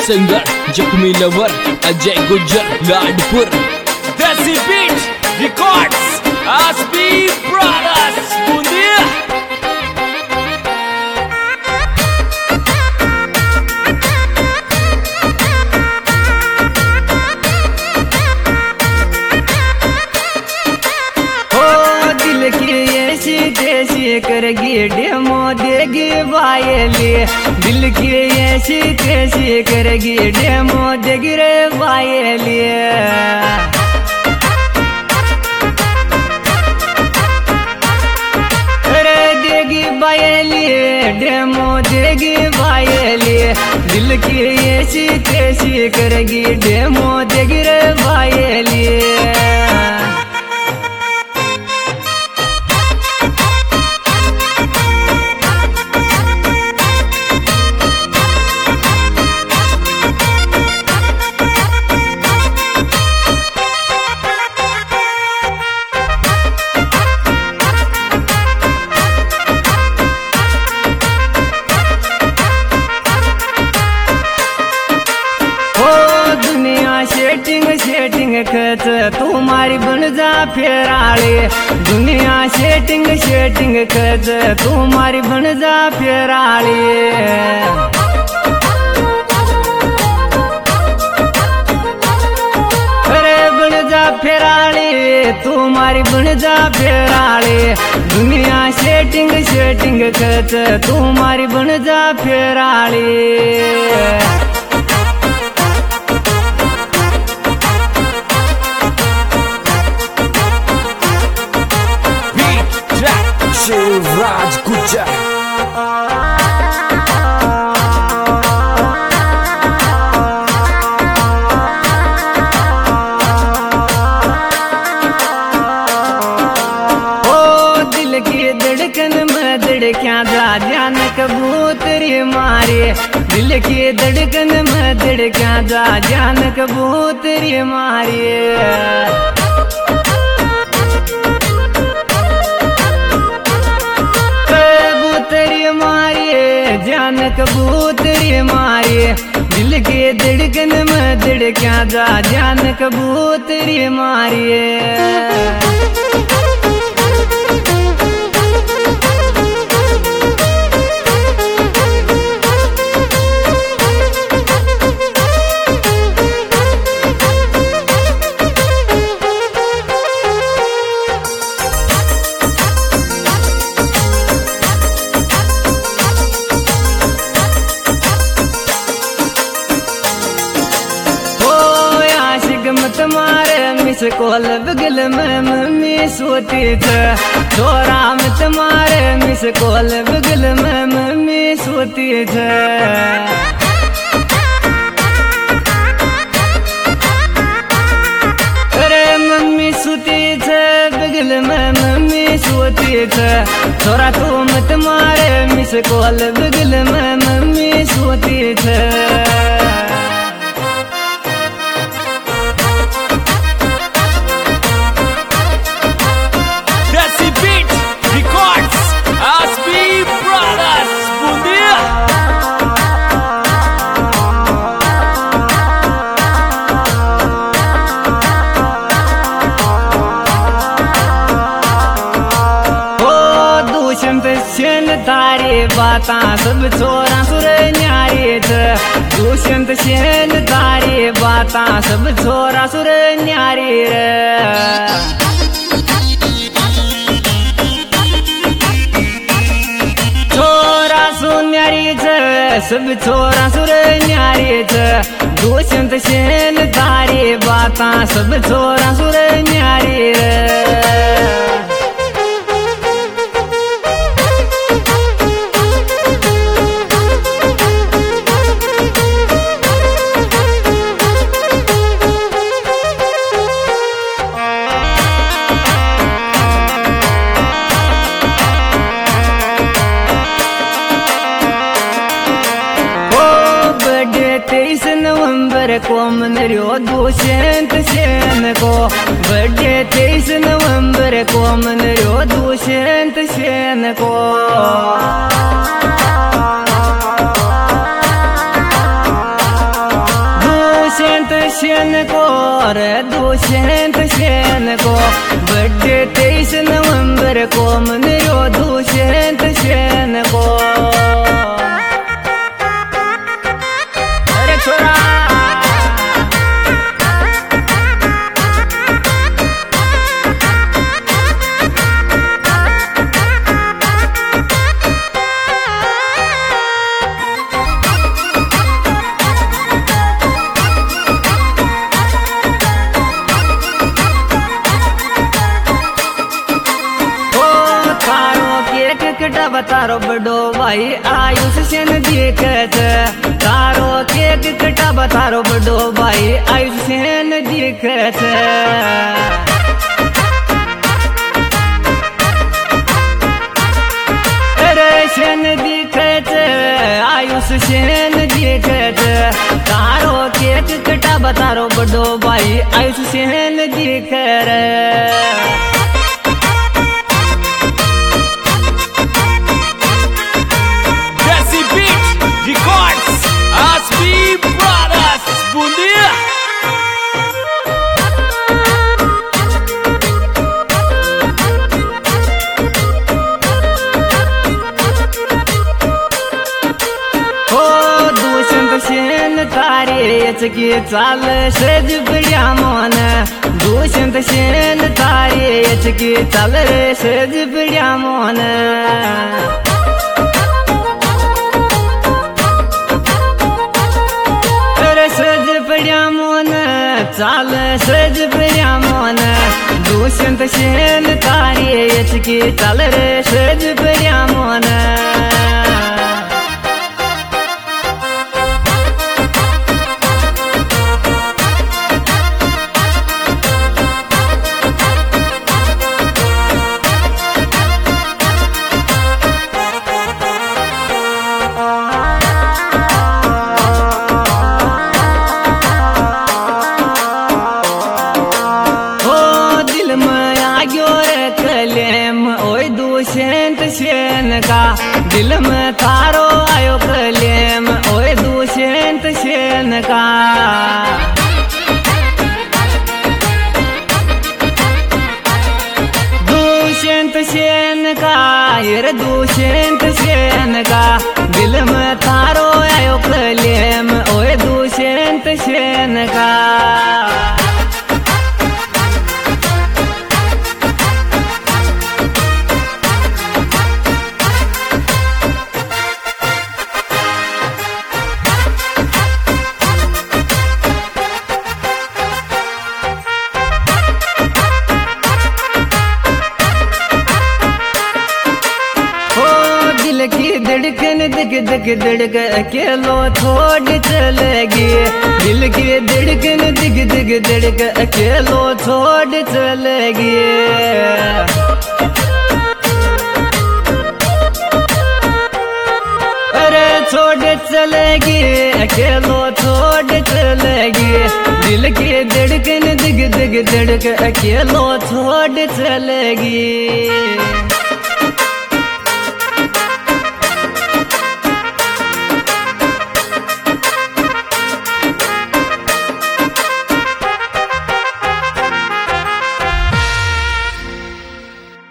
Singer जख्मी lover Ajay Gujjar Ladpur desi beat records आसबी brothers बूंदिया। करेगी डेमो देगी वायली दिल की ऐसी कैसी करेगी डेमो देगी रे वायली। अरे देगी वायली डेमो देगी वायली दिल की ऐसी कैसी करेगी डेमो देगी रे वायली। सेटिंग खच तुम्हारी बन जा फेराले दुनिया सेटिंग खच तुम्हारी बन जा फेराले। अरे बन जा फेराले तुम्हारी बन जा फेराले दुनिया सेटिंग खच तुम्हारी बन जा फेराले। शिवराज गुज्जर दिल की धड़कन में धड़क्या जा जान कबूतरी मारे दिल की धड़कन में धड़क्या जा जान कबूतरी मारे। जान कबूतरी मारे दिल के धड़कन में धड़क्या जा जान कबूतरी मारे। तुम्हारे मिस कॉल बगल में मम्मी सोती थे छोरा में तुम्हारे मिस कॉल बगल में मम्मी सोती थे। अरे मम्मी सोती थे बगल में मम्मी सोती थे छोरा तुम तुम्हारे मिस कॉल बगल में मम्मी सोती थे। तारी बाता सब छोरा सुर न्यारी दुष्यंत सेन तारी बाता सब छोरा सुर न्यारी रे। छोरा सुन्यारी सब छोरा सुर न्यारी दुष्यंत सेन तारी बाता सब छोरा सुर न्यारी रे। को मनरियो दुष्यंत सेन को बर्थडे 23 नवंबर को मनरियो दुष्यंत सेन को। शेन को रे दुष्यंत शेन को बर्थडे 23 नवंबर को मनियो दुष्यंत शेन को। अरे छोरा कटा बतारो बड़ो भाई आयुष सेन दिखत तारो केक कटा बतारो बड़ो भाई आयुष सेन दिखत। अरे सेन दिखत आयुष सेन दिखत तारो केक कटा बतारो बड़ो भाई आयुष सेन दिखर। की चाल सज बढ़िया मन दुष्यंत सेन तारे की चाल सज बढ़िया मन। अरे सज बढ़िया मन चाल सज बढ़िया मन दुष्यंत सेन तारे की चाल सज बढ़िया मन। शेन का दिल में थारो आयो कलेम ओए दुष्यंत शेन का। दुष्यंत शेन का ये दुष्यंत शेन का दिल में थारो आयो कलेम ओए दुष्यंत शेन का। की धड़कन दिख दिख धड़क अकेलो छोड़ चलेगी दिल की धड़कन दिख दिख धड़क अकेलो छोड़ चलेगी। अरे छोड़ चलेगी अकेलो छोड़ चलेगी दिल की धड़कन दिख दिख धड़क अकेलो छोड़ चलेगी।